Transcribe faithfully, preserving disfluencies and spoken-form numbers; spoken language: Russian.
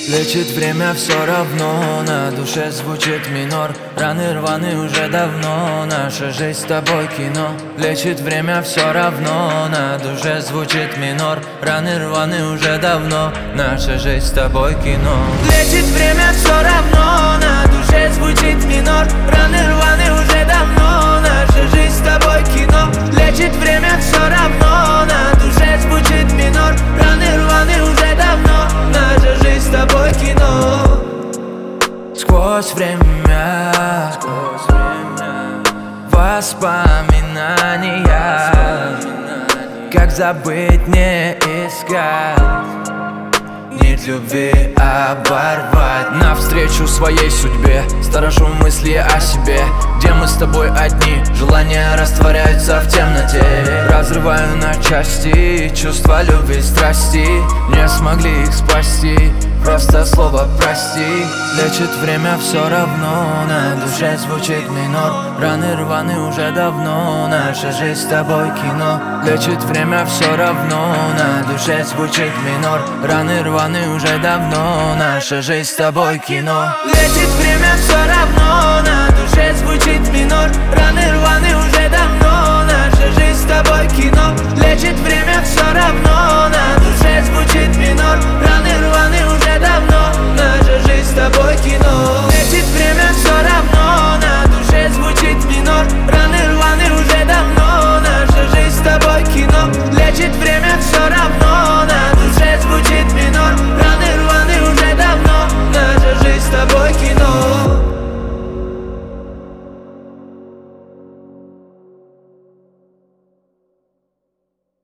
Лечит время все равно, на душе звучит минор. Раны рваны уже давно, наша жизнь с тобой кино. Лечит время все равно, на душе звучит минор. Раны рваны уже давно, наша жизнь с тобой кино. Лечит время все равно, на душе звучит минор. Раны рваны уже давно, наша жизнь с тобой кино. Лечит время все равно, на душе звучит минор. Раны рваны уже давно, наша жизнь с тобой кино. Сквозь время, сквозь время воспоминания, как забыть, не искать, нить любви оборвать. Навстречу своей судьбе, сторожу мысли о себе, где мы с тобой одни, желания растворяются в темноте. Разрываю на части чувства любви, страсти, не смогли их спасти, просто слово прости. Лечит время все равно, на душе звучит минор. Раны рваны уже давно, наша жизнь с тобой кино. Лечит время все равно, на душе звучит минор. Раны рваны уже давно, наша жизнь с тобой кино. Лечит время все равно, на душе звучит минор. Раны рваны уже